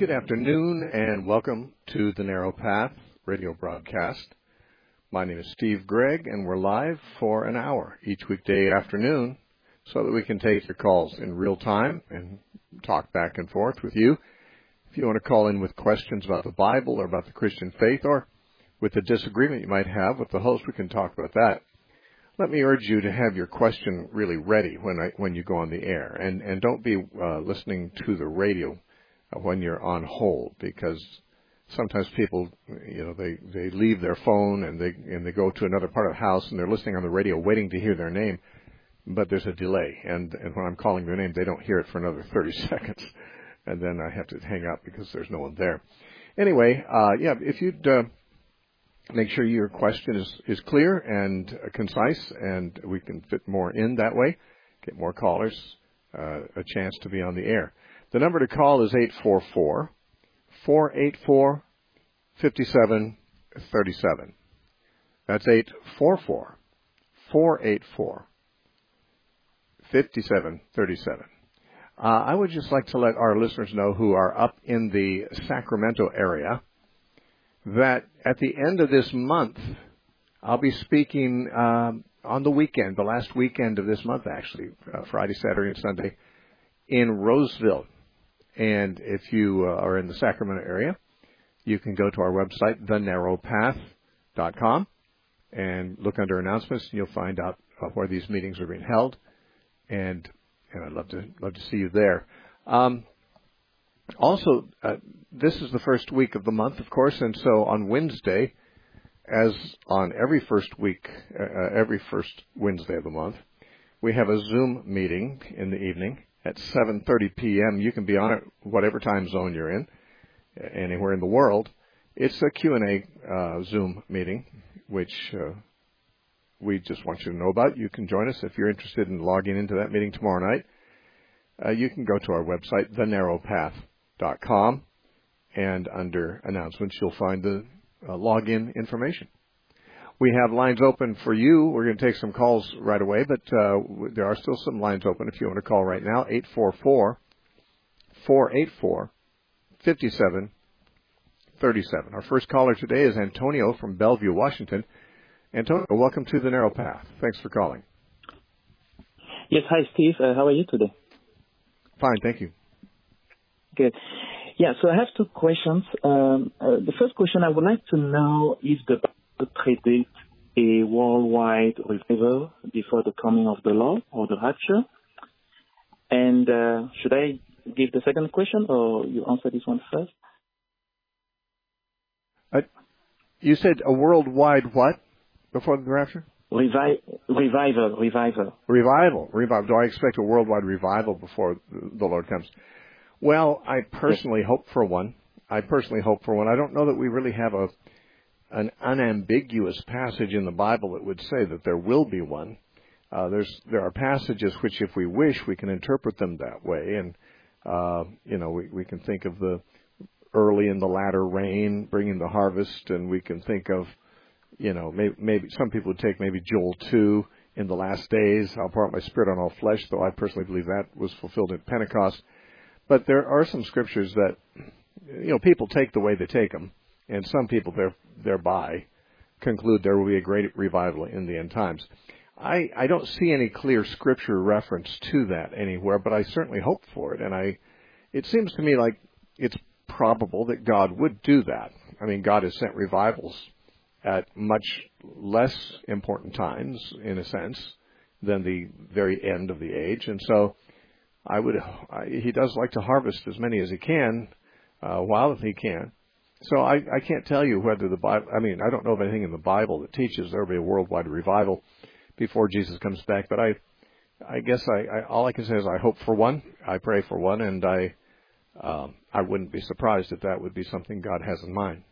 Good afternoon and welcome to the Narrow Path radio broadcast. My name is Steve Gregg and we're live for an hour each weekday afternoon so that we can take your calls in real time and talk back and forth with you. If you want to call in with questions about the Bible or about the Christian faith or with a disagreement you might have with the host, we can talk about that. Let me urge you to have your question really ready when you go on the air, and don't be listening to the radio when you're on hold, because sometimes people, they leave their phone and they go to another part of the house and they're listening on the radio waiting to hear their name, but there's a delay, and when I'm calling their name, they don't hear it for another 30 seconds, and then I have to hang up because there's no one there. Anyway, if you'd make sure your question is clear and concise, and we can fit more in that way, get more callers a chance to be on the air. The number to call is 844-484-5737. That's 844-484-5737. I would just like to let our listeners know who are up in the Sacramento area that at the end of this month, I'll be speaking on the weekend, the last weekend of this month, actually, Friday, Saturday, and Sunday, in Roseville. And if you are in the Sacramento area, you can go to our website, thenarrowpath.com, and look under announcements, and you'll find out where these meetings are being held. And I'd love to see you there. Also, this is the first week of the month, of course, and so on Wednesday, as on every first Wednesday of the month, we have a Zoom meeting in the evening at 7:30 p.m. You can be on it whatever time zone you're in, anywhere in the world. It's a Q&A Zoom meeting, which we just want you to know about. You can join us if you're interested in logging into that meeting tomorrow night. You can go to our website, thenarrowpath.com, and under announcements, you'll find the login information. We have lines open for you. We're going to take some calls right away, but there are still some lines open if you want to call right now, 844-484-5737. Our first caller today is Antonio from Bellevue, Washington. Antonio, welcome to the Narrow Path. Thanks for calling. Yes, hi, Steve. How are you today? Fine, thank you. Good. Yeah, so I have two questions. The first question, I would like to know if the Bible predicts a worldwide revival before the coming of the Lord or the rapture. And should I give the second question, or you answer this one first? You said a worldwide what before the rapture? Revival. Revival. Do I expect a worldwide revival before the Lord comes? Well, I personally hope for one. I don't know that we really have an unambiguous passage in the Bible that would say that there will be one. There are passages which, if we wish, we can interpret them that way. And, we can think of the early and the latter rain bringing the harvest, and we can think of, maybe some people would take maybe Joel 2, in the last days, I'll pour out my spirit on all flesh, though I personally believe that was fulfilled at Pentecost. But there are some scriptures that, people take the way they take them, and some people thereby conclude there will be a great revival in the end times. I don't see any clear scripture reference to that anywhere, but I certainly hope for it, and it seems to me like it's probable that God would do that. I mean, God has sent revivals at much less important times, in a sense, than the very end of the age. And so he does like to harvest as many as he can, while he can. So I can't tell you whether the Bible, I don't know of anything in the Bible that teaches there will be a worldwide revival before Jesus comes back, but I guess all I can say is I hope for one, I pray for one, and I wouldn't be surprised if that would be something God has in mind.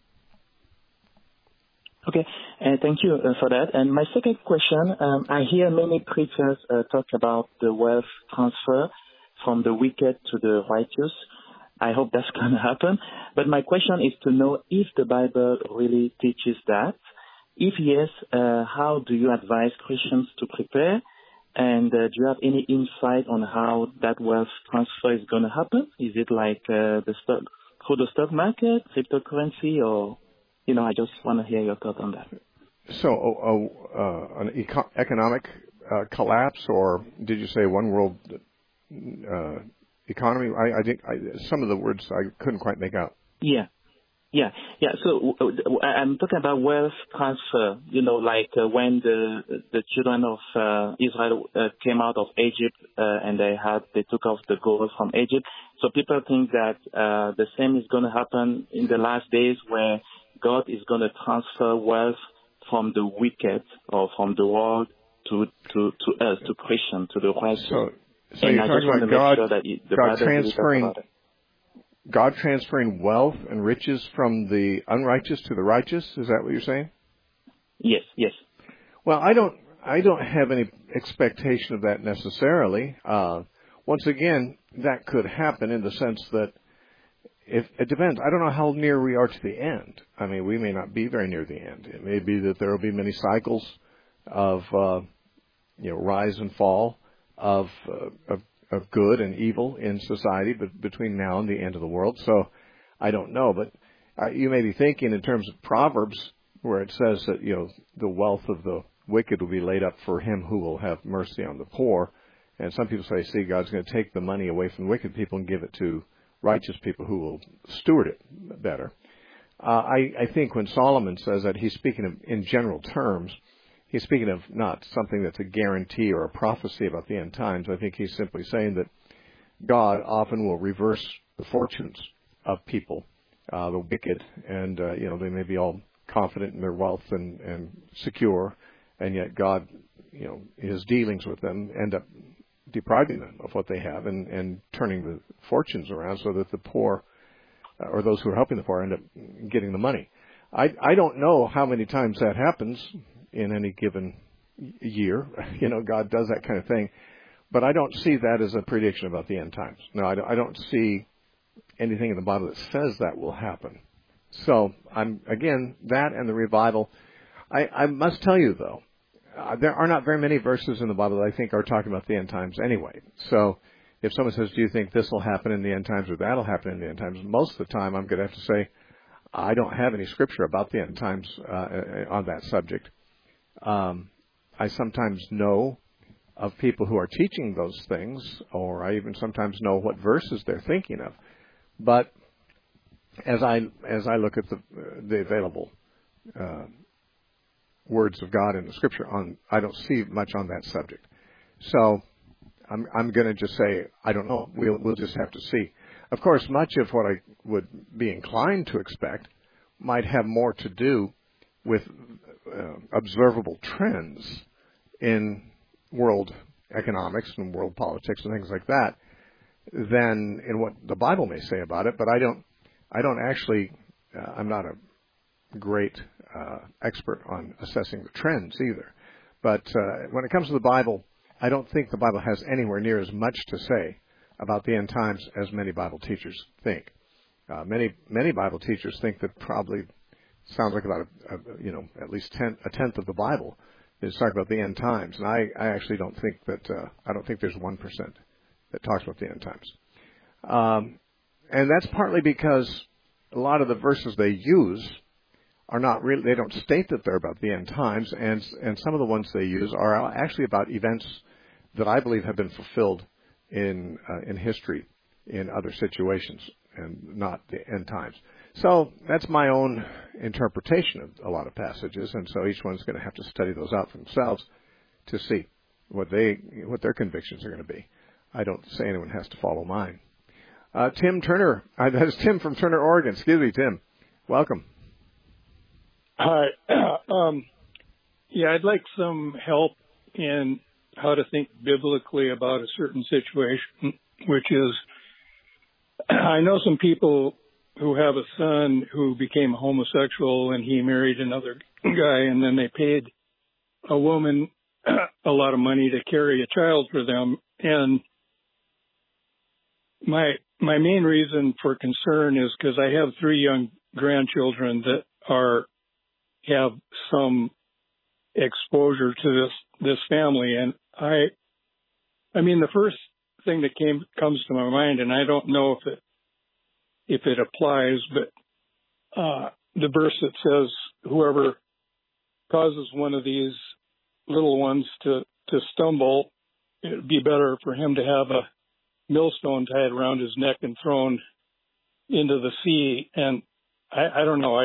Okay, thank you for that. And my second question, I hear many preachers talk about the wealth transfer from the wicked to the righteous. I hope that's going to happen. But my question is to know if the Bible really teaches that. If yes, how do you advise Christians to prepare? And do you have any insight on how that wealth transfer is going to happen? Is it like the through the stock market, cryptocurrency, or, I just want to hear your thoughts on that. So, an economic collapse, or did you say one world economy? I think some of the words I couldn't quite make out. Yeah. So I'm talking about wealth transfer. When the children of Israel came out of Egypt and they took off the gold from Egypt. So people think that the same is going to happen in the last days, where God is going to transfer wealth from the wicked or from the world to us, to Christians, to the righteous. So you're talking about God transferring wealth and riches from the unrighteous to the righteous? Is that what you're saying? Yes. Well, I don't have any expectation of that necessarily. Once again, that could happen in the sense that it depends. I don't know how near we are to the end. I mean, we may not be very near the end. It may be that there will be many cycles of rise and fall of good and evil in society, but between now and the end of the world. So I don't know, but you may be thinking in terms of Proverbs, where it says that the wealth of the wicked will be laid up for him who will have mercy on the poor. And some people say, see, God's going to take the money away from wicked people and give it to righteous people who will steward it better. I think when Solomon says that, he's speaking of, in general terms. He's speaking of not something that's a guarantee or a prophecy about the end times. I think he's simply saying that God often will reverse the fortunes of people, the wicked, and they may be all confident in their wealth and secure, and yet God, his dealings with them end up depriving them of what they have and turning the fortunes around so that the poor, or those who are helping the poor, end up getting the money. I don't know how many times that happens in any given year. God does that kind of thing. But I don't see that as a prediction about the end times. No, I don't see anything in the Bible that says that will happen. So, that and the revival. I must tell you, though, there are not very many verses in the Bible that I think are talking about the end times anyway. So, if someone says, do you think this will happen in the end times or that will happen in the end times, most of the time I'm going to have to say, I don't have any scripture about the end times on that subject. I sometimes know of people who are teaching those things, or I even sometimes know what verses they're thinking of. But as I look at the available words of God in the Scripture, I don't see much on that subject. So I'm going to just say I don't know. We'll just have to see. Of course, much of what I would be inclined to expect might have more to do with observable trends in world economics and world politics and things like that than in what the Bible may say about it. But I don't actually, I'm not a great expert on assessing the trends either. But when it comes to the Bible, I don't think the Bible has anywhere near as much to say about the end times as many Bible teachers think. Many Bible teachers think that probably sounds like about at least a tenth of the Bible is talking about the end times, and I actually don't think that I don't think there's 1% that talks about the end times, and that's partly because a lot of the verses they use are not really, they don't state that they're about the end times, and some of the ones they use are actually about events that I believe have been fulfilled in history in other situations and not the end times. So that's my own interpretation of a lot of passages, and so each one's going to have to study those out for themselves to see what their convictions are going to be. I don't say anyone has to follow mine. Tim Turner, that is Tim from Turner, Oregon. Excuse me, Tim. Welcome. Hi. I'd like some help in how to think biblically about a certain situation, which is, I know some people who have a son who became homosexual and he married another guy, and then they paid a woman a lot of money to carry a child for them. And my main reason for concern is because I have 3 young grandchildren that have some exposure to this family, and I mean the first thing that comes to my mind, and I don't know if it applies, but the verse that says, whoever causes one of these little ones to stumble, it would be better for him to have a millstone tied around his neck and thrown into the sea. And I don't know.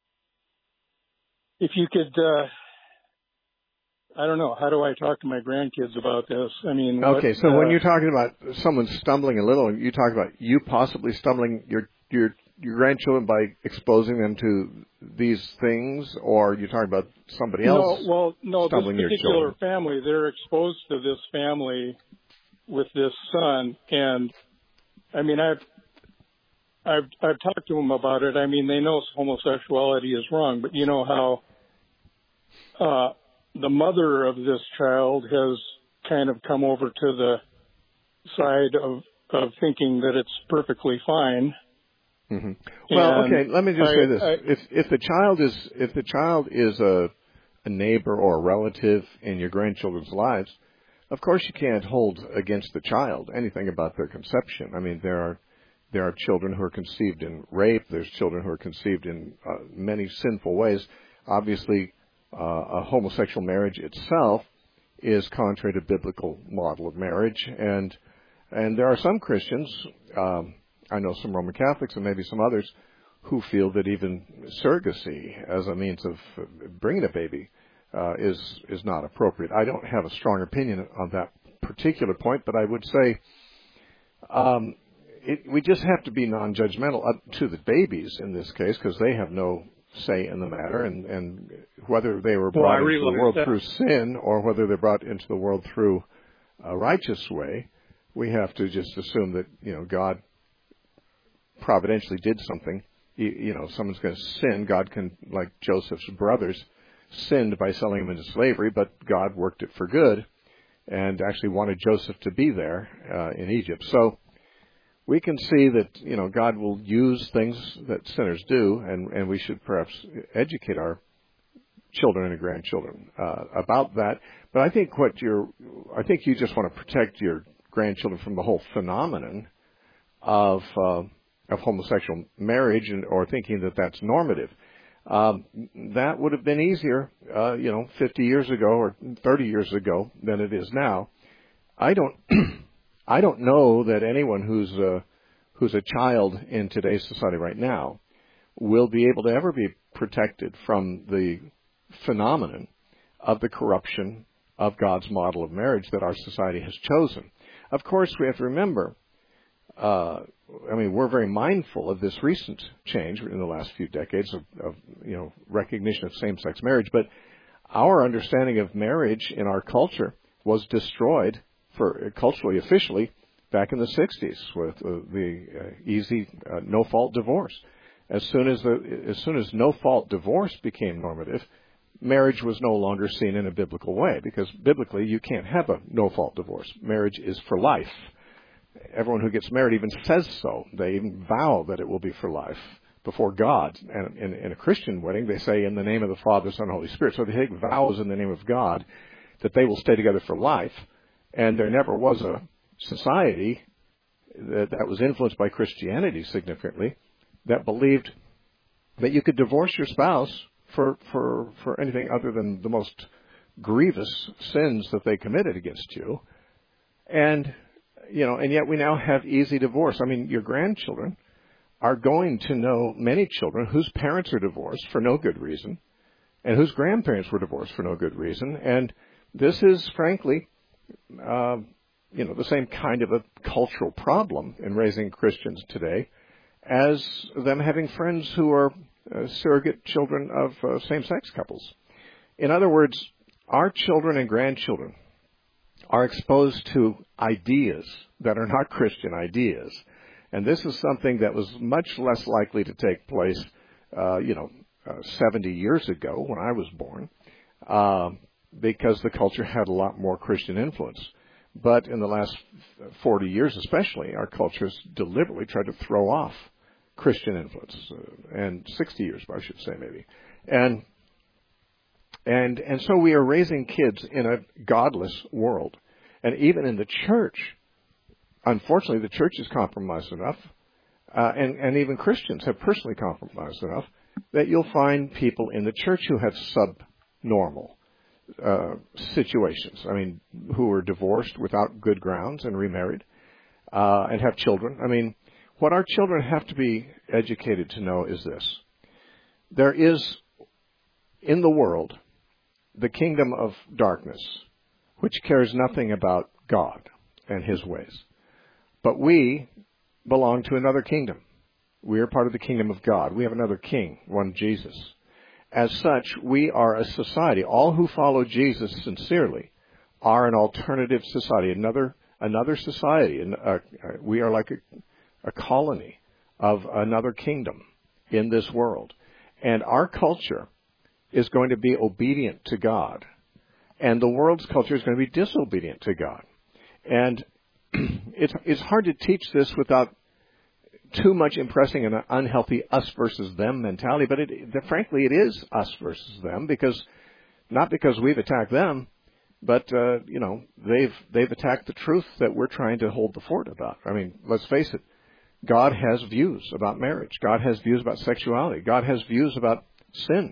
If you could, I don't know. How do I talk to my grandkids about this? I mean, okay. So when you're talking about someone stumbling a little, you talk about you possibly stumbling your grandchildren by exposing them to these things, or you're talking about somebody else? No. This particular particular family, they're exposed to this family with this son, and I mean, I've talked to them about it. I mean, they know homosexuality is wrong, but you know how the mother of this child has kind of come over to the side of thinking that it's perfectly fine. Mm-hmm. Well, okay. Let me just say this: if the child is a neighbor or a relative in your grandchildren's lives, of course you can't hold against the child anything about their conception. I mean, there are children who are conceived in rape. There's children who are conceived in many sinful ways. Obviously, a homosexual marriage itself is contrary to biblical model of marriage, and there are some Christians. I know some Roman Catholics and maybe some others who feel that even surrogacy as a means of bringing a baby is not appropriate. I don't have a strong opinion on that particular point, but I would say we just have to be non-judgmental up to the babies in this case, because they have no say in the matter, and whether they were brought into the world through sin or whether they're brought into the world through a righteous way, we have to just assume that God providentially did something. Someone's going to sin. God can, like Joseph's brothers, sinned by selling him into slavery, but God worked it for good and actually wanted Joseph to be there in Egypt. So we can see that God will use things that sinners do, and we should perhaps educate our children and grandchildren about that. But I think you just want to protect your grandchildren from the whole phenomenon of homosexual marriage or thinking that that's normative. That would have been easier, 50 years ago or 30 years ago than it is now. I don't know that anyone who's a child in today's society right now will be able to ever be protected from the phenomenon of the corruption of God's model of marriage that our society has chosen. Of course, we have to remember, we're very mindful of this recent change in the last few decades of recognition of same-sex marriage, but our understanding of marriage in our culture was destroyed culturally, officially, back in the 60s with the easy no-fault divorce. As soon as no-fault divorce became normative, marriage was no longer seen in a biblical way, because biblically you can't have a no-fault divorce. Marriage is for life. Everyone who gets married even says so. They even vow that it will be for life before God. And in a Christian wedding, they say, in the name of the Father, Son, and Holy Spirit. So they take vows in the name of God that they will stay together for life. And there never was a society that was influenced by Christianity significantly that believed that you could divorce your spouse for anything other than the most grievous sins that they committed against you. And yet we now have easy divorce. I mean, your grandchildren are going to know many children whose parents are divorced for no good reason and whose grandparents were divorced for no good reason. And this is, frankly, the same kind of a cultural problem in raising Christians today as them having friends who are surrogate children of same-sex couples. In other words, our children and grandchildren are exposed to ideas that are not Christian ideas. And this is something that was much less likely to take place, 70 years ago when I was born, because the culture had a lot more Christian influence. But in the last 40 years especially, our culture has deliberately tried to throw off Christian influence, and 60 years, I should say, maybe. And so we are raising kids in a godless world. And even in the church, unfortunately, the church is compromised enough and even Christians have personally compromised enough that you'll find people in the church who have subnormal situations. I mean, who are divorced without good grounds and remarried, and have children. I mean, what our children have to be educated to know is this. There is, in the world, the kingdom of darkness, which cares nothing about God and His ways. But we belong to another kingdom. We are part of the kingdom of God. We have another king, one Jesus. As such, we are a society. All who follow Jesus sincerely are an alternative society, another society. And we are like a colony of another kingdom in this world. And our culture is going to be obedient to God. And the world's culture is going to be disobedient to God. And it's hard to teach this without too much impressing an unhealthy us versus them mentality, but frankly, it is us versus them, not because we've attacked them, but they've attacked the truth that we're trying to hold the fort about. I mean, let's face it. God has views about marriage. God has views about sexuality. God has views about sin.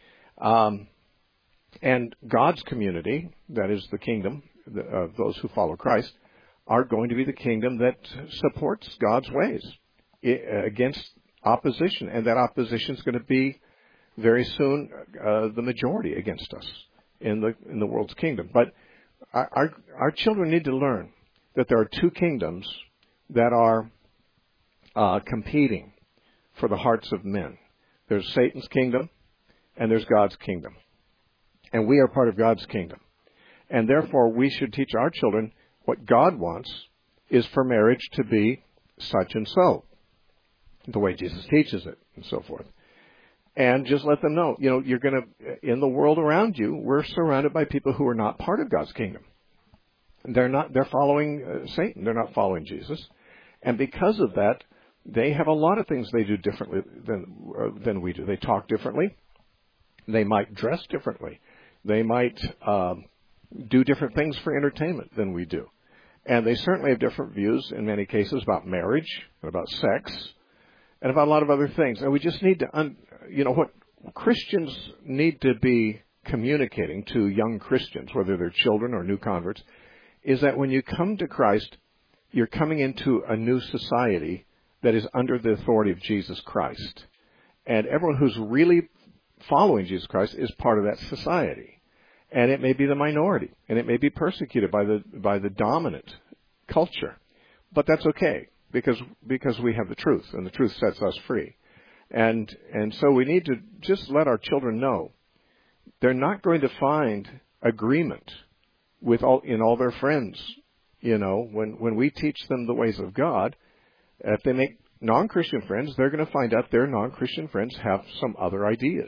And God's community, that is the kingdom of those who follow Christ, are going to be the kingdom that supports God's ways against opposition. And that opposition is going to be very soon the majority against us in the world's kingdom. But our children need to learn that there are two kingdoms that are competing for the hearts of men. There's Satan's kingdom and there's God's kingdom. And we are part of God's kingdom. And therefore, we should teach our children what God wants is for marriage to be such and so, the way Jesus teaches it, and so forth. And just let them know, you're going to, in the world around you, we're surrounded by people who are not part of God's kingdom. They're following Satan. They're not following Jesus. And because of that, they have a lot of things they do differently than we do. They talk differently. They might dress differently. They might do different things for entertainment than we do. And they certainly have different views in many cases about marriage, and about sex, and about a lot of other things. And we just need to, what Christians need to be communicating to young Christians, whether they're children or new converts, is that when you come to Christ, you're coming into a new society that is under the authority of Jesus Christ. And everyone who's really following Jesus Christ is part of that society. And it may be the minority, and it may be persecuted by the dominant culture. But that's okay, because we have the truth, and the truth sets us free. And so we need to just let our children know they're not going to find agreement in all their friends. When we teach them the ways of God, if they make non-Christian friends, they're going to find out their non-Christian friends have some other ideas.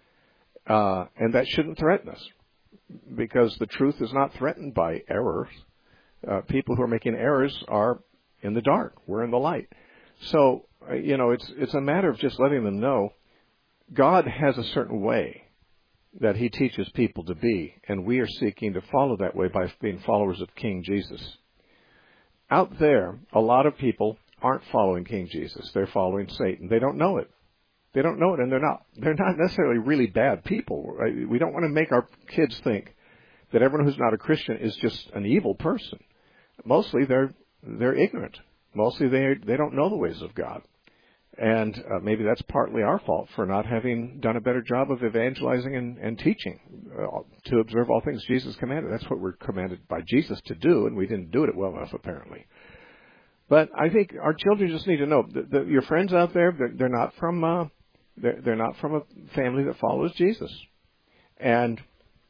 And that shouldn't threaten us, because the truth is not threatened by errors. People who are making errors are in the dark. We're in the light. So, it's a matter of just letting them know God has a certain way that He teaches people to be, and we are seeking to follow that way by being followers of King Jesus. Out there, a lot of people aren't following King Jesus. They're following Satan. They don't know it. They don't know it, and they're not necessarily really bad people. Right? We don't want to make our kids think that everyone who's not a Christian is just an evil person. Mostly they're ignorant. Mostly they don't know the ways of God. And maybe that's partly our fault for not having done a better job of evangelizing and teaching to observe all things Jesus commanded. That's what we're commanded by Jesus to do, and we didn't do it well enough, apparently. But I think our children just need to know that your friends out there, they're not from a family that follows Jesus, and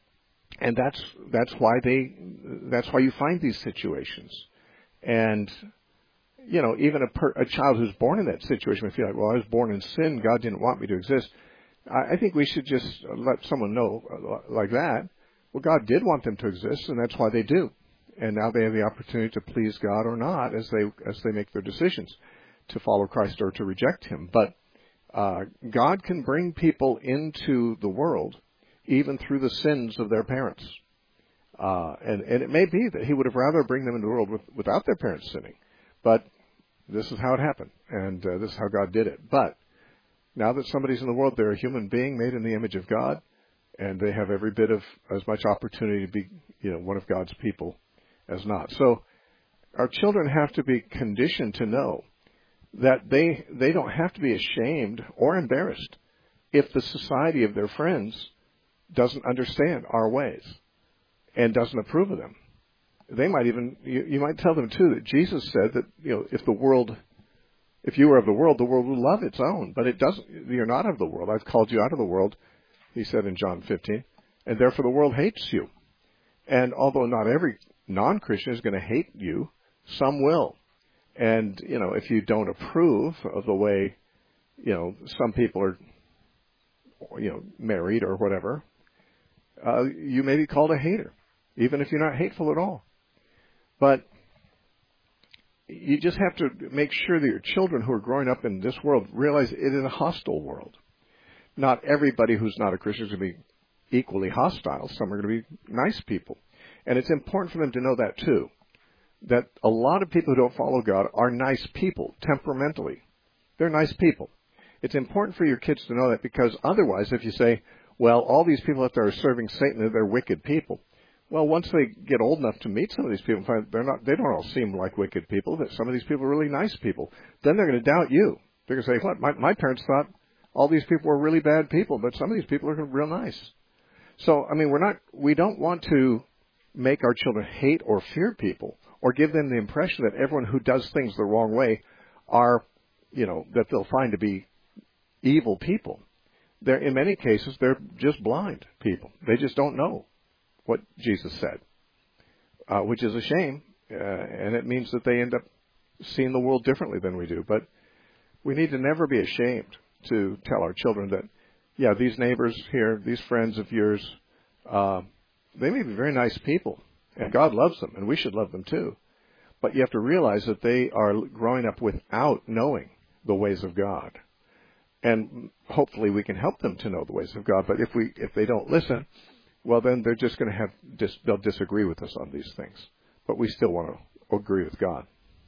that's why you find these situations. And even a child who's born in that situation may feel like, well, I was born in sin. God didn't want me to exist. I think we should just let someone know like that. Well, God did want them to exist, and that's why they do. And now they have the opportunity to please God or not as they make their decisions to follow Christ or to reject Him. But God can bring people into the world even through the sins of their parents. And it may be that He would have rather bring them into the world without their parents sinning. But This is how it happened, and this is how God did it. But now that somebody's in the world, they're a human being made in the image of God, and they have every bit of as much opportunity to be, one of God's people as not. So our children have to be conditioned to know that they don't have to be ashamed or embarrassed if the society of their friends doesn't understand our ways and doesn't approve of them. They might even, you might tell them too that Jesus said that, if you were of the world will love its own, but it doesn't. You're not of the world. I've called you out of the world, he said in John 15, and therefore the world hates you. And although not every non-Christian is going to hate you, some will. And, if you don't approve of the way, some people are, married or whatever, you may be called a hater, even if you're not hateful at all. But you just have to make sure that your children who are growing up in this world realize it is a hostile world. Not everybody who's not a Christian is going to be equally hostile. Some are going to be nice people. And it's important for them to know that too, that a lot of people who don't follow God are nice people, temperamentally. They're nice people. It's important for your kids to know that, because otherwise if you say, well, all these people out there are serving Satan, they're wicked people. Well, once they get old enough to meet some of these people, they don't all seem like wicked people, that some of these people are really nice people. Then they're going to doubt you. They're going to say, what, my parents thought all these people were really bad people, but some of these people are real nice. So, we don't want to make our children hate or fear people, or give them the impression that everyone who does things the wrong way are, that they'll find to be evil people. In many cases, they're just blind people. They just don't know what Jesus said, which is a shame, and it means that they end up seeing the world differently than we do. But we need to never be ashamed to tell our children that, yeah, these neighbors here, these friends of yours, they may be very nice people, and God loves them, and we should love them too. But you have to realize that they are growing up without knowing the ways of God. And hopefully we can help them to know the ways of God. But if they don't listen, well, then they're just going to they'll disagree with us on these things. But we still want to agree with God.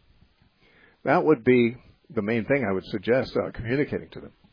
That would be the main thing I would suggest communicating to them.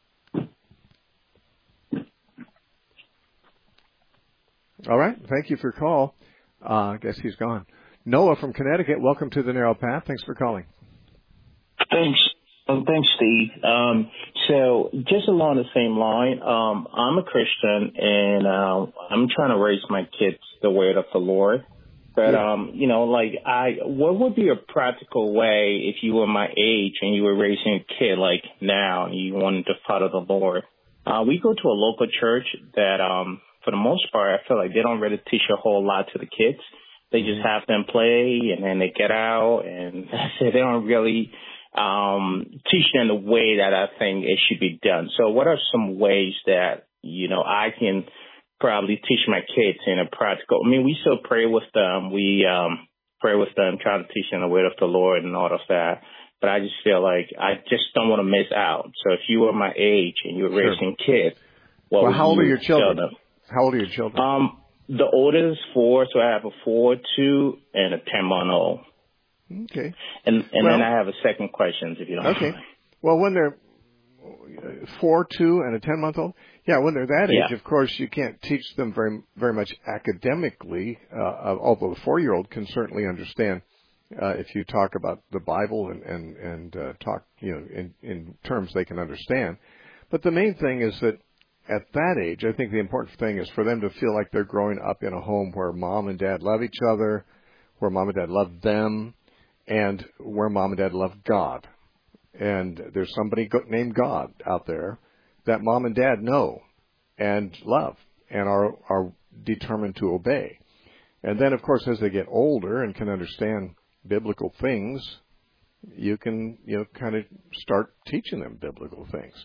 All right. Thank you for your call. I guess he's gone. Noah from Connecticut, welcome to the Narrow Path. Thanks for calling. Thanks. Thanks, Steve. So just along the same line, I'm a Christian, and I'm trying to raise my kids the way of the Lord. But, what would be a practical way if you were my age and you were raising a kid like now and you wanted to follow the Lord? We go to a local church that, for the most part, I feel like they don't really teach a whole lot to the kids. They just have them play, and then they get out, and they don't really teach them the way that I think it should be done. So what are some ways that, I can probably teach my kids in a practical? We still pray with them. We pray with them, try to teach them the way of the Lord and all of that. But I just feel like I just don't want to miss out. So if you were my age and you were raising kids, how old are your children? How old are your children? The oldest is 4, so I have a 4, 2, and a 10-month-old. Okay. And then I have a second question, if you don't mind. Well, when they're 4, 2, and a 10-month-old, when they're that age, of course, you can't teach them very, very much academically, although the 4-year-old can certainly understand if you talk about the Bible and talk, in terms they can understand. But the main thing is that at that age, I think the important thing is for them to feel like they're growing up in a home where mom and dad love each other, where mom and dad love them, and where mom and dad love God. And there's somebody named God out there that mom and dad know and love and are determined to obey. And then, of course, as they get older and can understand biblical things, you can, kind of start teaching them biblical things.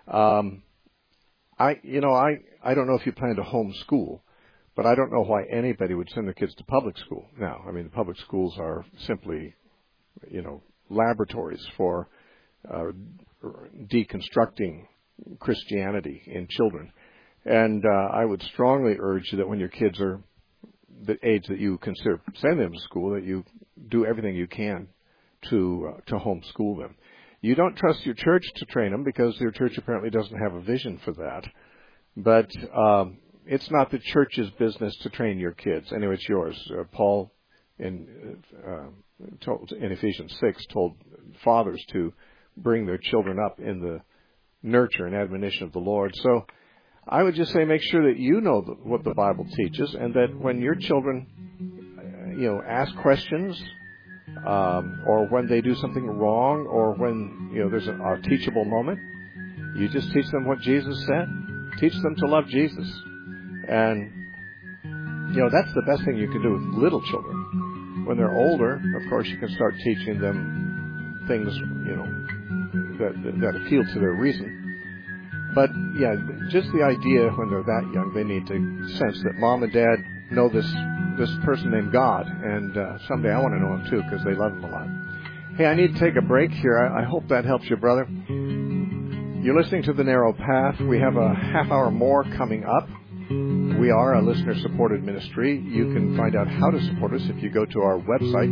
I don't know if you plan to homeschool, but I don't know why anybody would send their kids to public school now. The public schools are simply, laboratories for deconstructing Christianity in children. And I would strongly urge that when your kids are the age that you consider sending them to school, that you do everything you can to homeschool them. You don't trust your church to train them because your church apparently doesn't have a vision for that. But it's not the church's business to train your kids. Anyway, it's yours. Paul in Ephesians 6 told fathers to bring their children up in the nurture and admonition of the Lord. So I would just say make sure that you know what the Bible teaches, and that when your children, ask questions, or when they do something wrong, or when there's a teachable moment, you just teach them what Jesus said. Teach them to love Jesus, and that's the best thing you can do with little children. When they're older, of course, you can start teaching them things that appeal to their reason. But yeah, just the idea when they're that young, they need to sense that mom and dad know this person named God, and someday I want to know him too because they love him a lot. Hey, I need to take a break here. I hope that helps you, brother. You're listening to The Narrow Path. We have a half hour more coming up. We are a listener-supported ministry. You can find out how to support us if you go to our website,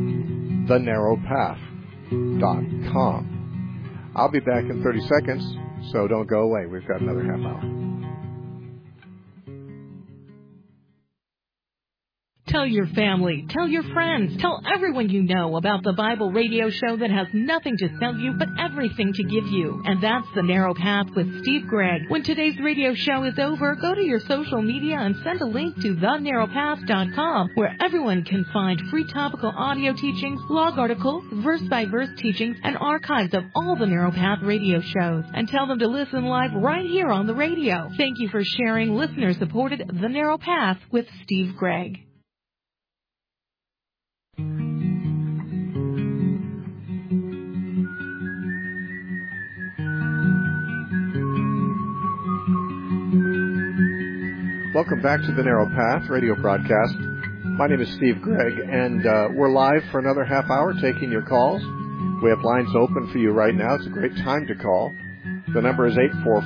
thenarrowpath.com. I'll be back in 30 seconds, so don't go away. We've got another half hour. Tell your family, tell your friends, tell everyone you know about the Bible radio show that has nothing to sell you but everything to give you. And that's The Narrow Path with Steve Gregg. When today's radio show is over, go to your social media and send a link to thenarrowpath.com, where everyone can find free topical audio teachings, blog articles, verse-by-verse teachings, and archives of all the Narrow Path radio shows. And tell them to listen live right here on the radio. Thank you for sharing listener-supported The Narrow Path with Steve Gregg. Welcome back to the Narrow Path radio broadcast. My name is Steve Gregg, and we're live for another half hour taking your calls. We have lines open for you right now. It's a great time to call. The number is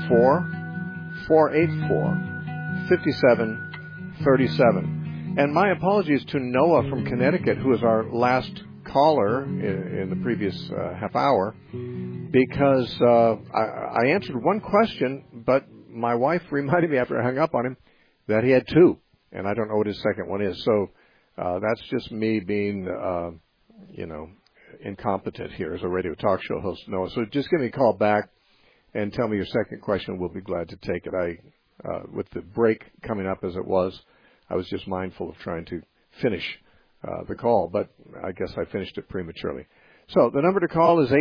844-484-5737. And my apologies to Noah from Connecticut, who is our last caller in the previous half hour, because I answered one question, but my wife reminded me after I hung up on him that he had two, and I don't know what his second one is. So that's just me being, incompetent here as a radio talk show host, Noah. So just give me a call back and tell me your second question. We'll be glad to take it. With the break coming up as it was, I was just mindful of trying to finish the call, but I guess I finished it prematurely. So the number to call is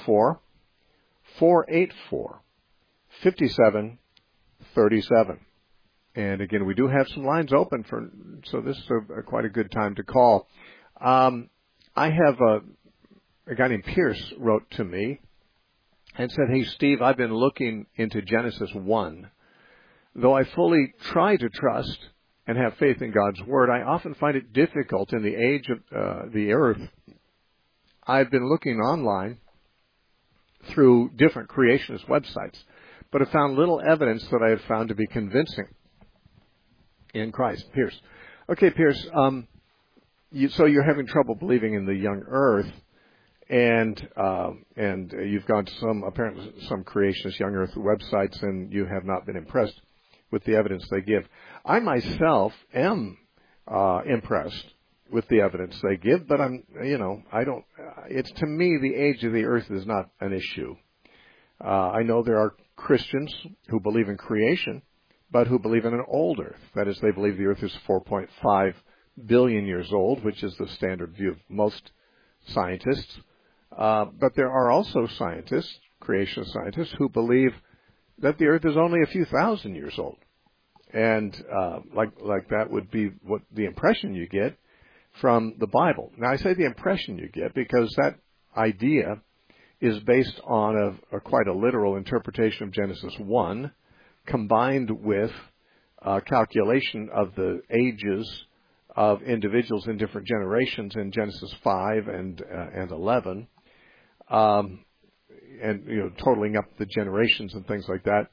844-484-5737. And again, we do have some lines open so this is quite a good time to call. I have a guy named Pierce wrote to me and said, "Hey, Steve, I've been looking into Genesis 1. Though I fully try to trust and have faith in God's Word, I often find it difficult in the age of the earth. I've been looking online through different creationist websites, but have found little evidence that I have found to be convincing in Christ." Pierce. Okay, Pierce, so you're having trouble believing in the young earth, and you've gone to some creationist young earth websites, and you have not been impressed with the evidence they give. I myself am impressed with the evidence they give, but it's, to me, the age of the earth is not an issue. I know there are Christians who believe in creation, but who believe in an old earth. That is, they believe the earth is 4.5 billion years old, which is the standard view of most scientists. But there are also scientists, creationist scientists, who believe that the earth is only a few thousand years old. And like that would be what the impression you get from the Bible. Now, I say the impression you get because that idea is based on quite a literal interpretation of Genesis 1, combined with calculation of the ages of individuals in different generations in Genesis 5 and 11, and totaling up the generations and things like that.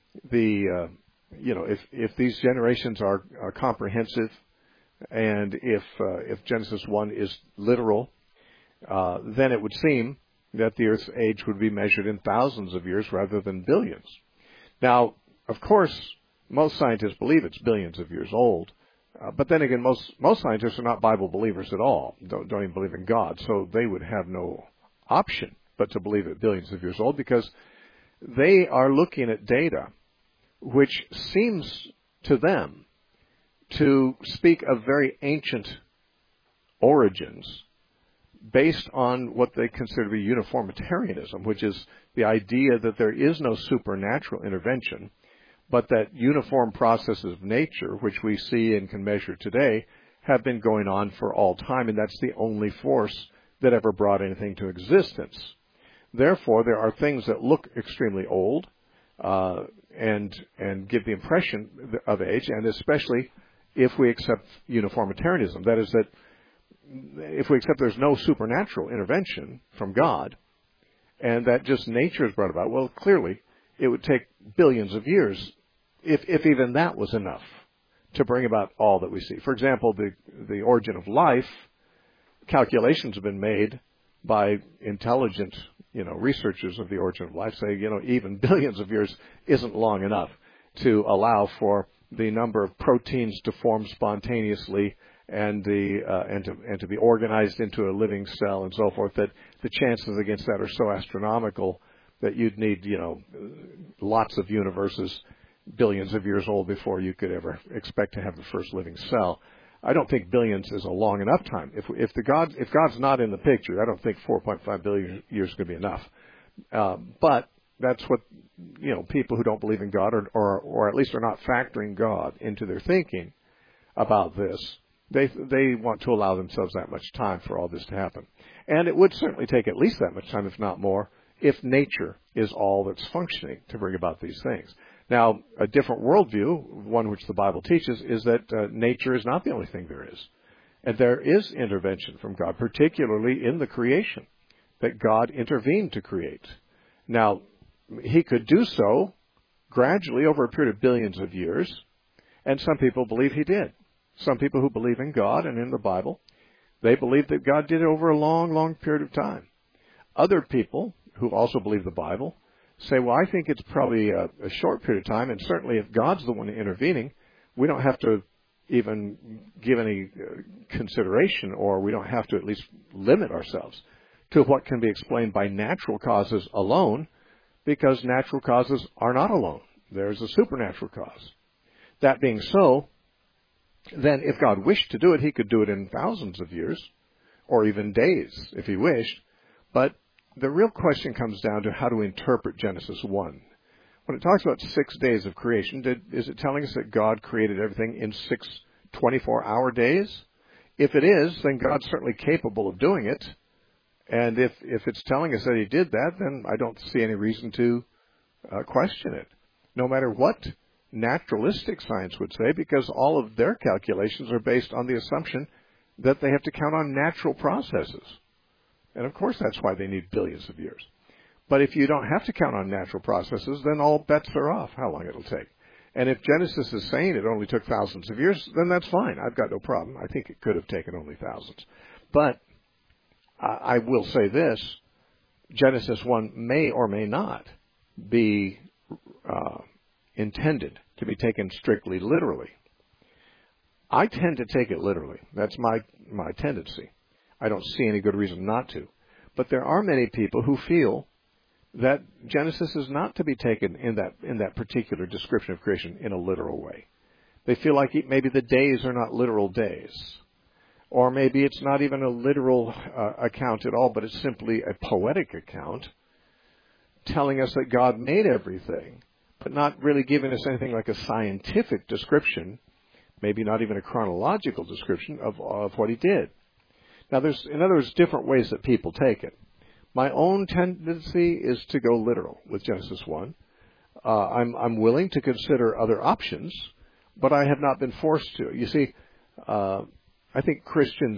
If these generations are comprehensive, and if Genesis 1 is literal, then it would seem that the Earth's age would be measured in thousands of years rather than billions. Now, of course, most scientists believe it's billions of years old, but then again, most scientists are not Bible believers at all, don't even believe in God, so they would have no option but to believe it billions of years old, because they are looking at data which seems to them to speak of very ancient origins based on what they consider to be uniformitarianism, which is the idea that there is no supernatural intervention, but that uniform processes of nature, which we see and can measure today, have been going on for all time, and that's the only force that ever brought anything to existence. Therefore, there are things that look extremely old and give the impression of age, and especially if we accept uniformitarianism. That is, that if we accept there's no supernatural intervention from God, and that just nature has brought about, well, clearly it would take billions of years, if even that was enough, to bring about all that we see. For example, the origin of life, calculations have been made by intelligent, researchers of the origin of life, say, even billions of years isn't long enough to allow for the number of proteins to form spontaneously and to be organized into a living cell and so forth, that the chances against that are so astronomical that you'd need, lots of universes billions of years old before you could ever expect to have the first living cell. I don't think billions is a long enough time. If God's not in the picture, I don't think 4.5 billion years is going to be enough. But that's what, people who don't believe in God or at least are not factoring God into their thinking about this, they want to allow themselves that much time for all this to happen. And it would certainly take at least that much time, if not more, if nature is all that's functioning to bring about these things. Now, a different worldview, one which the Bible teaches, is that nature is not the only thing there is. And there is intervention from God, particularly in the creation, that God intervened to create. Now, he could do so gradually over a period of billions of years, and some people believe he did. Some people who believe in God and in the Bible, they believe that God did it over a long, long period of time. Other people who also believe the Bible say, well, I think it's probably a short period of time, and certainly if God's the one intervening, we don't have to even give any consideration, or we don't have to at least limit ourselves to what can be explained by natural causes alone, because natural causes are not alone. There's a supernatural cause. That being so, then if God wished to do it, he could do it in thousands of years, or even days if he wished. But the real question comes down to how to interpret Genesis 1. When it talks about 6 days of creation, is it telling us that God created everything in 6 24-hour days? If it is, then God's certainly capable of doing it. And if it's telling us that he did that, then I don't see any reason to question it, no matter what naturalistic science would say, because all of their calculations are based on the assumption that they have to count on natural processes. And of course that's why they need billions of years. But if you don't have to count on natural processes, then all bets are off how long it'll take. And if Genesis is saying it only took thousands of years, then that's fine. I've got no problem. I think it could have taken only thousands. But I will say this, Genesis 1 may or may not be intended to be taken strictly literally. I tend to take it literally. That's my tendency. I don't see any good reason not to. But there are many people who feel that Genesis is not to be taken in that particular description of creation in a literal way. They feel like maybe the days are not literal days. Or maybe it's not even a literal account at all, but it's simply a poetic account telling us that God made everything, but not really giving us anything like a scientific description, maybe not even a chronological description of what he did. Now, there's, in other words, different ways that people take it. My own tendency is to go literal with Genesis 1. I'm willing to consider other options, but I have not been forced to. You see, I think Christians,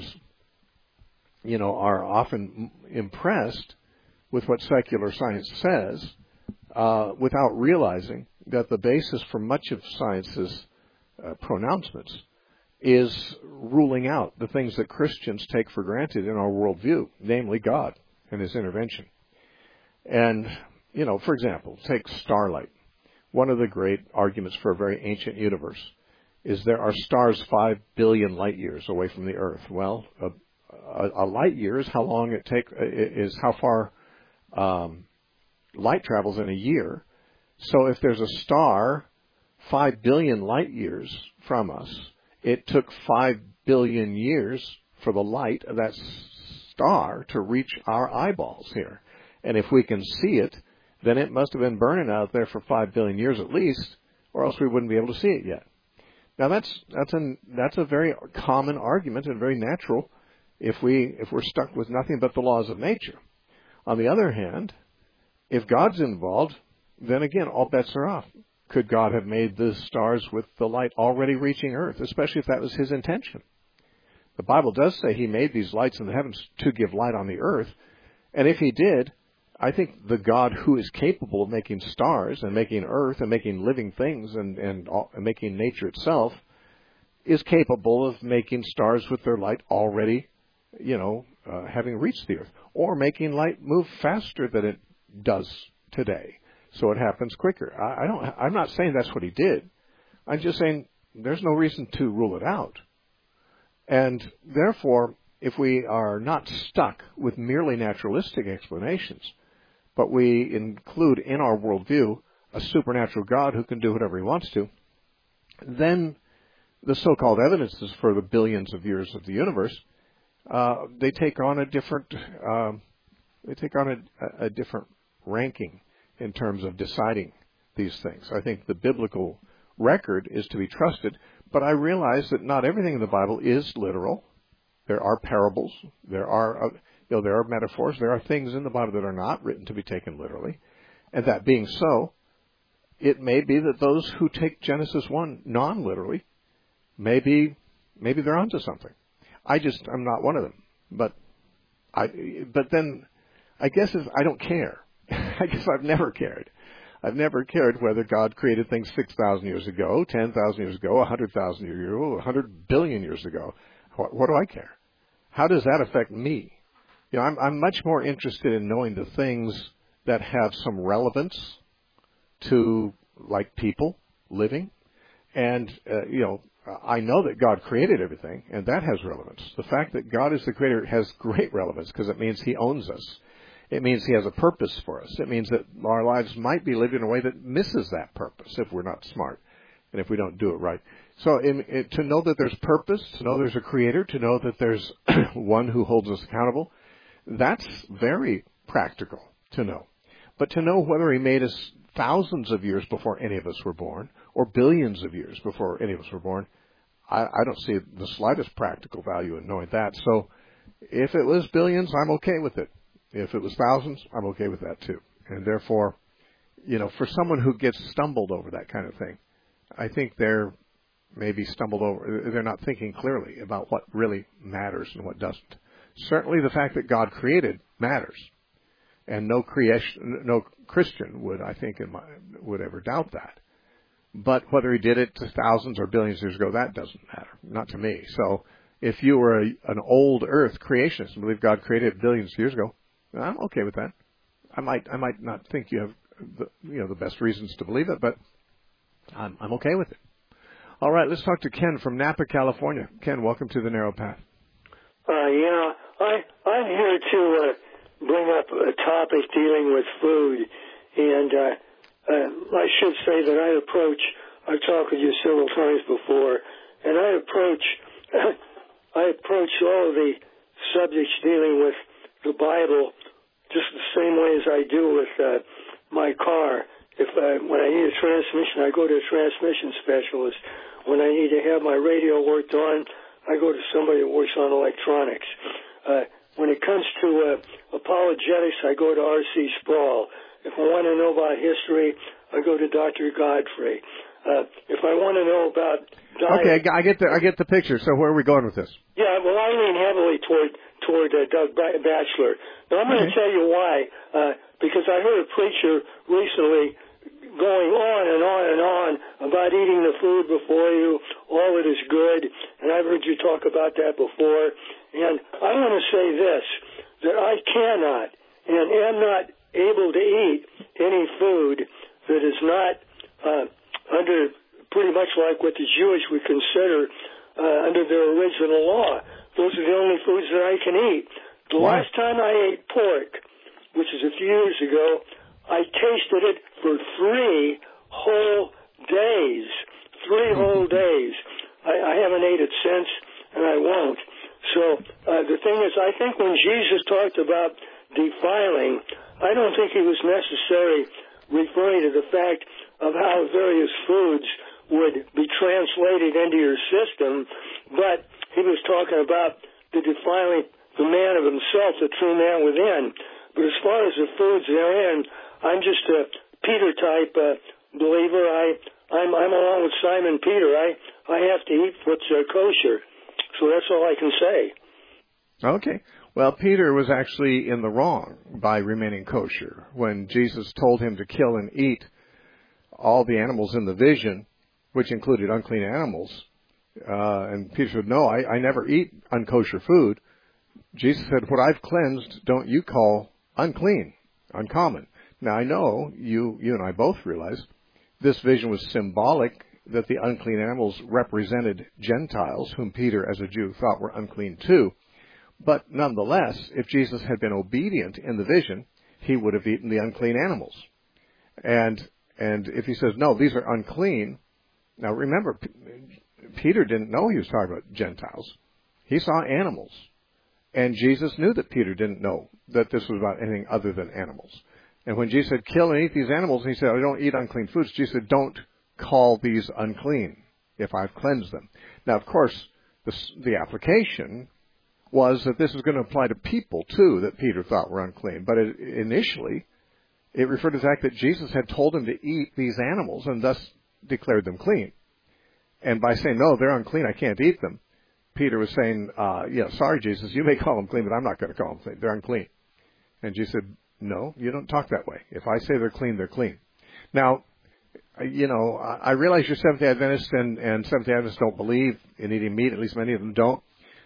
are often impressed with what secular science says without realizing that the basis for much of science's pronouncements is ruling out the things that Christians take for granted in our worldview, namely God and His intervention. And, for example, take starlight. One of the great arguments for a very ancient universe is there are stars 5 billion light years away from the Earth. Well, a light year is how long it is how far light travels in a year. So if there's a star 5 billion light years from us, it took 5 billion years for the light of that star to reach our eyeballs here. And if we can see it, then it must have been burning out there for 5 billion years at least, or else we wouldn't be able to see it yet. Now that's a very common argument and very natural if we're stuck with nothing but the laws of nature. On the other hand, if God's involved, then again all bets are off. Could God have made the stars with the light already reaching Earth, especially if that was His intention? The Bible does say He made these lights in the heavens to give light on the earth, and if He did, I think the God who is capable of making stars and making earth and making living things and making nature itself is capable of making stars with their light already, having reached the earth, or making light move faster than it does today, so it happens quicker. I'm not saying that's what He did. I'm just saying there's no reason to rule it out. And therefore, if we are not stuck with merely naturalistic explanations, but we include in our worldview a supernatural God who can do whatever He wants to, then the so-called evidences for the billions of years of the universe, they take on a different ranking in terms of deciding these things. I think the biblical record is to be trusted, but I realize that not everything in the Bible is literal. There are parables. There are metaphors. There are things in the Bible that are not written to be taken literally. And that being so, it may be that those who take Genesis 1 non-literally, maybe they're onto something. I'm not one of them. But then I guess I don't care. I guess I've never cared. I've never cared whether God created things 6,000 years ago, 10,000 years ago, 100,000 years ago, 100 billion years ago. What do I care? How does that affect me? I'm much more interested in knowing the things that have some relevance to, like, people living. And, I know that God created everything, and that has relevance. The fact that God is the creator has great relevance because it means He owns us. It means He has a purpose for us. It means that our lives might be lived in a way that misses that purpose if we're not smart and if we don't do it right. So to know that there's purpose, to know there's a creator, to know that there's one who holds us accountable, that's very practical to know. But to know whether He made us thousands of years before any of us were born or billions of years before any of us were born, I don't see the slightest practical value in knowing that. So if it was billions, I'm okay with it. If it was thousands, I'm okay with that too. And therefore, for someone who gets stumbled over that kind of thing, I think they're not thinking clearly about what really matters and what doesn't. Certainly the fact that God created matters. And no Christian would, I think, would ever doubt that. But whether He did it to thousands or billions of years ago, that doesn't matter. Not to me. So if you were an old earth creationist and believe God created it billions of years ago, I'm okay with that. I might not think you have the best reasons to believe it, but I'm okay with it. All right, let's talk to Ken from Napa, California. Ken, welcome to the Narrow Path. I'm here to bring up a topic dealing with food, and I should say that I've talked with you several times before, and I approach all of the subjects dealing with the Bible just the same way as I do with my car. When I need a transmission, I go to a transmission specialist. When I need to have my radio worked on, I go to somebody that works on electronics. When it comes to apologetics, I go to R.C. Sproul. If I want to know about history, I go to Dr. Godfrey. If I want to know about diet... Okay, I get the picture. So where are we going with this? Yeah, well, I lean heavily toward Doug Batchelor. Now, I'm going to tell you why. Because I heard a preacher recently going on and on and on about eating the food before you, all that is good, and I've heard you talk about that before. And I want to say this, that I cannot and am not able to eat any food that is not under pretty much like what the Jewish would consider under their original law. Those are the only foods that I can eat. The last time I ate pork, which is a few years ago, I tasted it for 3 whole days. 3 whole days. I haven't ate it since, and I won't. So the thing is, I think when Jesus talked about defiling, I don't think he was necessarily referring to the fact of how various foods would be translated into your system, but he was talking about the defiling the man of himself, the true man within. But as far as the foods therein, I'm just a Peter type believer. I'm along with Simon Peter. I have to eat what's kosher. So that's all I can say. Okay. Well, Peter was actually in the wrong by remaining kosher. When Jesus told him to kill and eat all the animals in the vision, which included unclean animals, and Peter said, no, I never eat unkosher food. Jesus said, what I've cleansed, don't you call unclean, uncommon. Now, I know you and I both realize this vision was symbolic, that the unclean animals represented Gentiles, whom Peter, as a Jew, thought were unclean too. But nonetheless, if Jesus had been obedient in the vision, he would have eaten the unclean animals. And if he says, no, these are unclean, now remember, Peter didn't know he was talking about Gentiles. He saw animals. And Jesus knew that Peter didn't know that this was about anything other than animals. And when Jesus said, kill and eat these animals, and he said, I don't eat unclean foods, Jesus said, don't call these unclean if I've cleansed them. Now, of course, the application was that this was going to apply to people, too, that Peter thought were unclean. But initially, it referred to the fact that Jesus had told him to eat these animals and thus declared them clean. And by saying, no, they're unclean, I can't eat them, Peter was saying, sorry, Jesus, you may call them clean, but I'm not going to call them clean. They're unclean. And Jesus said, no, you don't talk that way. If I say they're clean, they're clean. Now, I realize you're Seventh-day Adventists, and Seventh-day Adventists don't believe in eating meat. At least many of them don't.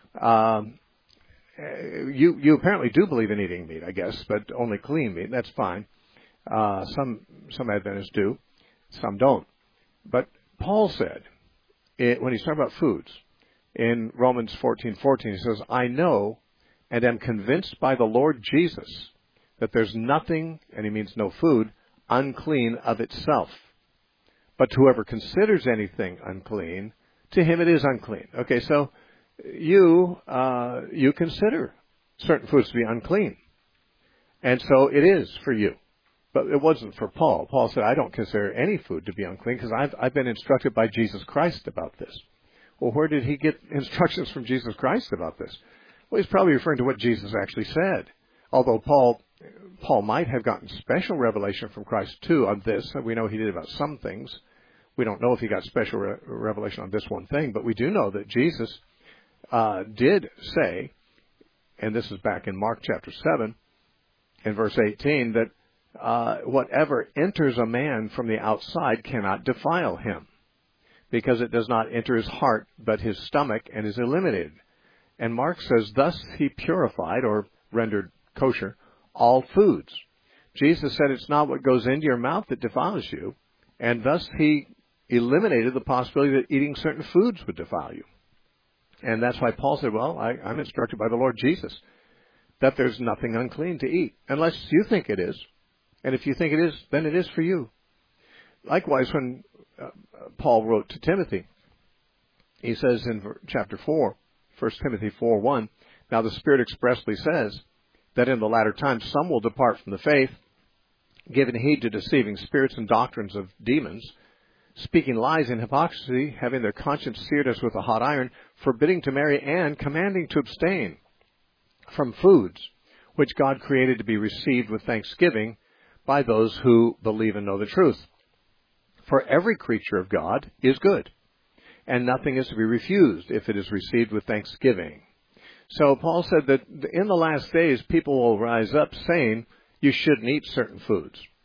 You apparently do believe in eating meat, I guess, but only clean meat. That's fine. Some Adventists do. Some don't. But Paul said, when he's talking about foods, in Romans 14:14, he says, I know and am convinced by the Lord Jesus that there's nothing, and he means no food, unclean of itself. But whoever considers anything unclean, to him it is unclean. Okay, so you consider certain foods to be unclean. And so it is for you. But it wasn't for Paul. Paul said, I don't consider any food to be unclean because I've been instructed by Jesus Christ about this. Well, where did he get instructions from Jesus Christ about this? Well, he's probably referring to what Jesus actually said. Although Paul might have gotten special revelation from Christ, too, on this. We know he did about some things. We don't know if he got special revelation on this one thing, but we do know that Jesus did say, and this is back in Mark chapter 7, in verse 18, that whatever enters a man from the outside cannot defile him, because it does not enter his heart, but his stomach, and is eliminated. And Mark says, thus he purified, or rendered kosher, all foods. Jesus said it's not what goes into your mouth that defiles you, and thus he eliminated the possibility that eating certain foods would defile you. And that's why Paul said, well, I'm instructed by the Lord Jesus that there's nothing unclean to eat, unless you think it is. And if you think it is, then it is for you. Likewise, when Paul wrote to Timothy, he says in chapter 4, 1 Timothy 4:1, now the Spirit expressly says that in the latter times some will depart from the faith, giving heed to deceiving spirits and doctrines of demons, speaking lies in hypocrisy, having their conscience seared as with a hot iron, forbidding to marry, and commanding to abstain from foods which God created to be received with thanksgiving by those who believe and know the truth. For every creature of God is good, and nothing is to be refused if it is received with thanksgiving. So Paul said that in the last days, people will rise up saying you shouldn't eat certain foods.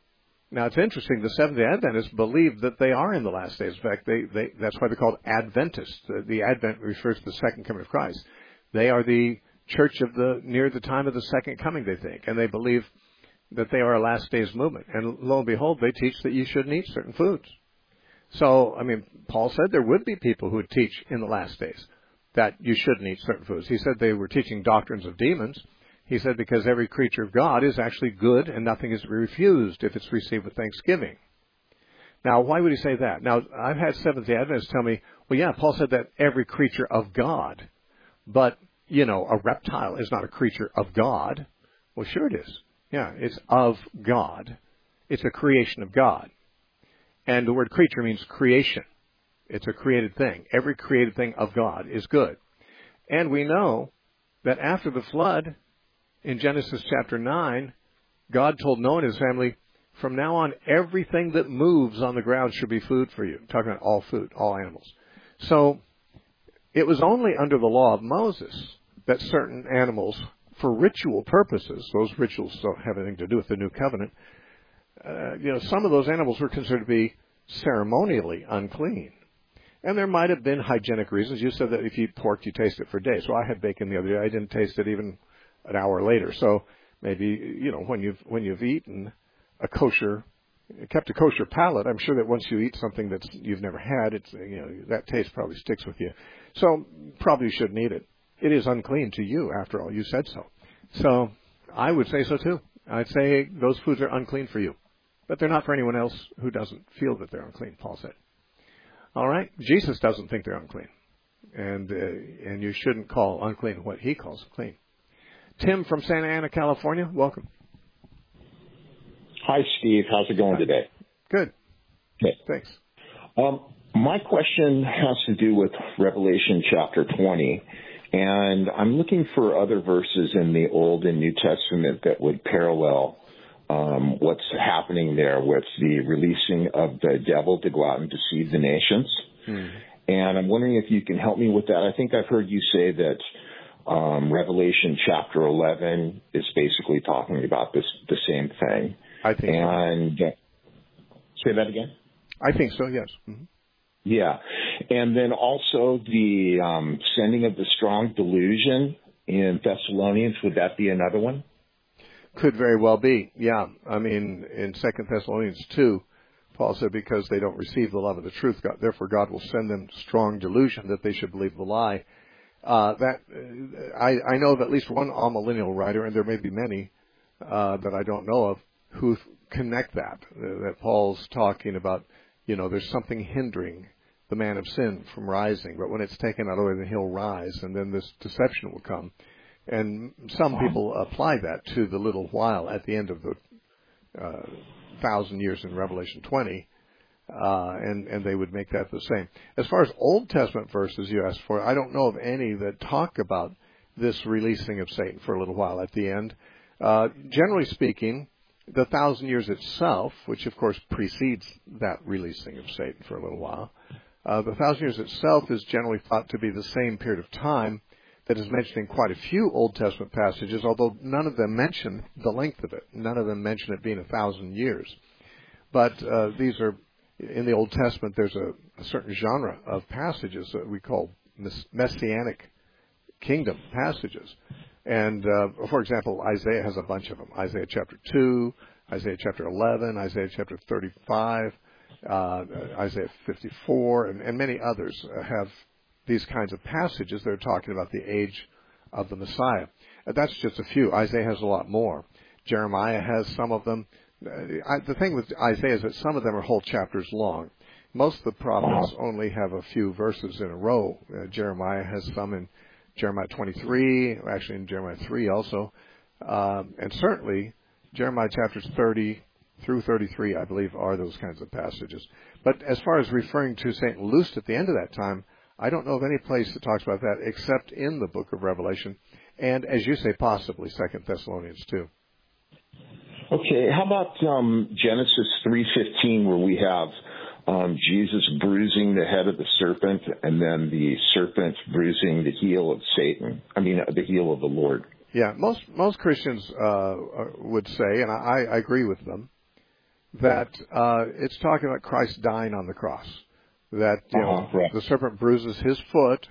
Now, it's interesting. The Seventh-day Adventists believe that they are in the last days. In fact, that's why they're called Adventists. The Advent refers to the second coming of Christ. They are the church of near the time of the second coming, they think, and they believe that they are a last days movement. And lo and behold, they teach that you shouldn't eat certain foods. So, I mean, Paul said there would be people who would teach in the last days that you shouldn't eat certain foods. He said they were teaching doctrines of demons. He said because every creature of God is actually good and nothing is refused if it's received with thanksgiving. Now, why would he say that? Now, I've had Seventh-day Adventists tell me, well, yeah, Paul said that every creature of God, but, you know, a reptile is not a creature of God. Well, sure it is. Yeah, it's of God. It's a creation of God. And the word creature means creation. It's a created thing. Every created thing of God is good. And we know that after the flood, in Genesis chapter 9, God told Noah and his family, from now on, everything that moves on the ground should be food for you. I'm talking about all food, all animals. So it was only under the law of Moses that certain animals, for ritual purposes, those rituals don't have anything to do with the new covenant, some of those animals were considered to be ceremonially unclean. And there might have been hygienic reasons. You said that if you eat pork, you taste it for days. Well, I had bacon the other day. I didn't taste it even an hour later. So maybe, when you've eaten kept a kosher palate, I'm sure that once you eat something that you've never had, it's, that taste probably sticks with you. So probably you shouldn't eat it. It is unclean to you, after all. You said so. So I would say so too. I'd say those foods are unclean for you. But they're not for anyone else who doesn't feel that they're unclean, Paul said. All right? Jesus doesn't think they're unclean. And you shouldn't call unclean what he calls clean. Tim from Santa Ana, California, welcome. Hi, Steve. How's it going today? Good. Okay. Thanks. My question has to do with Revelation chapter 20. And I'm looking for other verses in the Old and New Testament that would parallel what's happening there with the releasing of the devil to go out and deceive the nations. And I'm wondering if you can help me with that. I think I've heard you say that Revelation chapter 11 is basically talking about the same thing. I think so. Say that again? I think so, yes. Mm-hmm. Yeah. And then also the sending of the strong delusion in Thessalonians, would that be another one? Could very well be, yeah. I mean, in 2 Thessalonians 2, Paul said, because they don't receive the love of the truth, therefore God will send them strong delusion that they should believe the lie. I know of at least one amillennial writer, and there may be many that I don't know of, who connect that Paul's talking about, there's something hindering the man of sin from rising, but when it's taken out of the way, then he'll rise, and then this deception will come. And some people apply that to the little while at the end of the 1,000 years in Revelation 20, and they would make that the same. As far as Old Testament verses you asked for, I don't know of any that talk about this releasing of Satan for a little while at the end. Generally speaking, the 1,000 years itself, which of course precedes that releasing of Satan for a little while, the 1,000 years itself is generally thought to be the same period of time that is mentioned in quite a few Old Testament passages, although none of them mention the length of it. None of them mention it being 1,000 years. But these are, in the Old Testament, there's a certain genre of passages that we call messianic kingdom passages. And, for example, Isaiah has a bunch of them. Isaiah chapter 2, Isaiah chapter 11, Isaiah chapter 35, Isaiah 54, and many others have these kinds of passages that are talking about the age of the Messiah. That's just a few. Isaiah has a lot more. Jeremiah has some of them. The thing with Isaiah is that some of them are whole chapters long. Most of the prophets only have a few verses in a row. Jeremiah has some in Jeremiah 23, actually in Jeremiah 3 also. And certainly Jeremiah chapters 30 through 33, I believe, are those kinds of passages. But as far as referring to Satan loosed at the end of that time, I don't know of any place that talks about that except in the book of Revelation, and as you say, possibly 2 Thessalonians 2. Okay, how about Genesis 3:15, where we have Jesus bruising the head of the serpent, and then the serpent bruising the heel of Satan? The heel of the Lord. Yeah, most Christians would say, and I agree with them, that it's talking about Christ dying on the cross. That right. the serpent bruises his foot,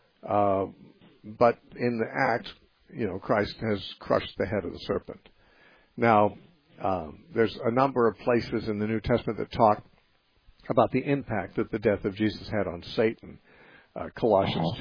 but in the act, Christ has crushed the head of the serpent. Now, there's a number of places in the New Testament that talk about the impact that the death of Jesus had on Satan. Colossians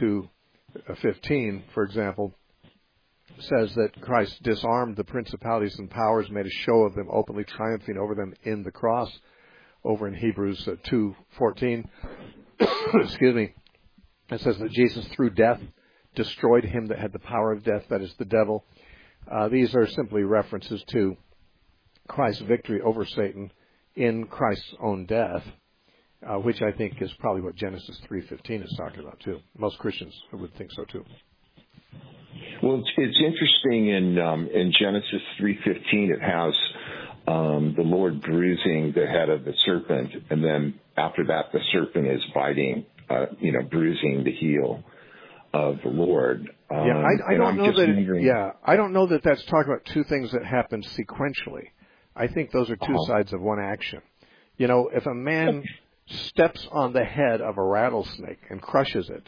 2:15, for example, says that Christ disarmed the principalities and powers, made a show of them, openly triumphing over them in the cross. Over in Hebrews 2:14, excuse me, it says that Jesus, through death, destroyed him that had the power of death, that is the devil. These are simply references to Christ's victory over Satan in Christ's own death, which I think is probably what Genesis 3:15 is talking about too. Most Christians would think so too. Well, it's interesting in Genesis 3:15 it has the Lord bruising the head of the serpent, and then after that the serpent is biting, bruising the heel of the Lord. I don't know that. I don't know that that's talking about two things that happen sequentially. I think those are two sides of one action. If a man steps on the head of a rattlesnake and crushes it,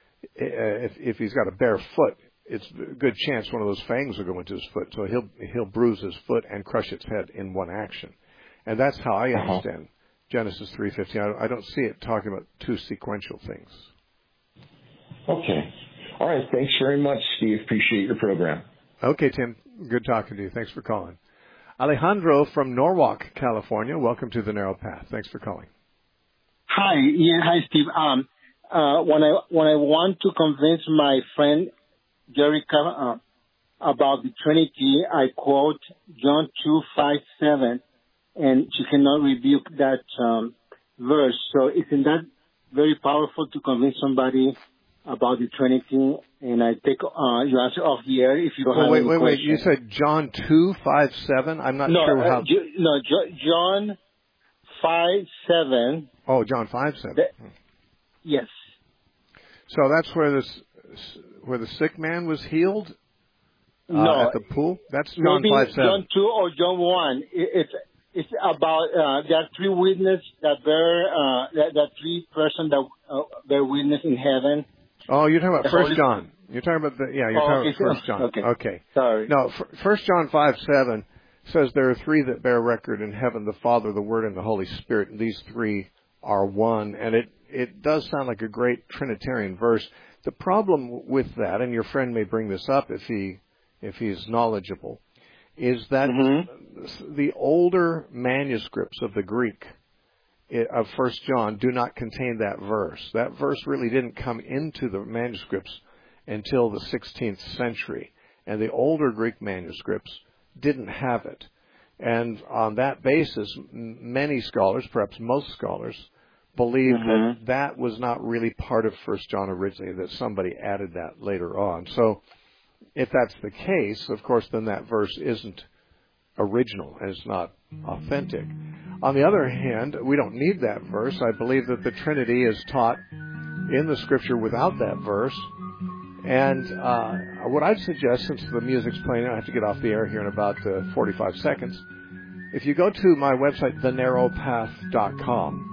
if he's got a bare foot, it's a good chance one of those fangs will go into his foot. So he'll bruise his foot and crush its head in one action. And that's how I understand Genesis 3:15. I don't see it talking about two sequential things. Okay. All right. Thanks very much, Steve. Appreciate your program. Okay, Tim. Good talking to you. Thanks for calling. Alejandro from Norwalk, California. Welcome to the Narrow Path. Thanks for calling. Hi. Yeah. Hi, Steve. When I want to convince my friend Jerica about the Trinity, I quote John 2:5-7, and she cannot rebuke that verse. So isn't that very powerful to convince somebody about the Trinity? And I take your answer off the air if you don't have any question. Wait. You said John 2:5-7? I'm not sure how. John 5:7. Oh, John 5:7. Yes. So that's where the sick man was healed at the pool? That's John 5:7. John 2 or John 1. It's about there are three witnesses that bear three persons that bear witness in heaven. Oh, you're talking about 1 John. You're talking about you're talking about 1 John. Okay. Sorry. No, 1 John 5:7 says there are three that bear record in heaven: the Father, the Word, and the Holy Spirit. And these three are one. And it does sound like a great Trinitarian verse. The problem with that, and your friend may bring this up if he's knowledgeable, is that the older manuscripts of the Greek of 1 John do not contain that verse. That verse really didn't come into the manuscripts until the 16th century, and the older Greek manuscripts didn't have it. And on that basis, many scholars, perhaps most scholars, believe that was not really part of 1 John originally, that somebody added that later on. So if that's the case, of course, then that verse isn't original and it's not authentic. On the other hand, we don't need that verse. I believe that the Trinity is taught in the Scripture without that verse. And what I'd suggest, since the music's playing, I have to get off the air here in about 45 seconds. If you go to my website, thenarrowpath.com,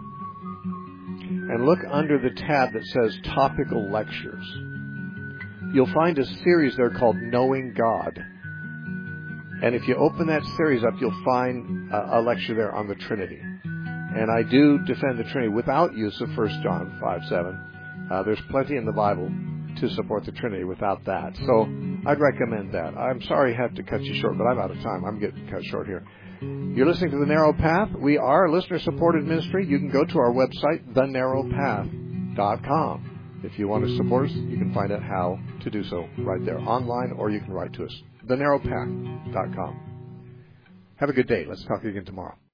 and look under the tab that says Topical Lectures, you'll find a series there called Knowing God. And if you open that series up, you'll find a lecture there on the Trinity. And I do defend the Trinity without use of 1 John 5:7. There's plenty in the Bible to support the Trinity without that. So I'd recommend that. I'm sorry I have to cut you short, but I'm out of time. I'm getting cut short here. You're listening to The Narrow Path. We are a listener-supported ministry. You can go to our website, thenarrowpath.com. If you want to support us, you can find out how to do so right there online, or you can write to us, thenarrowpath.com. Have a good day. Let's talk again tomorrow.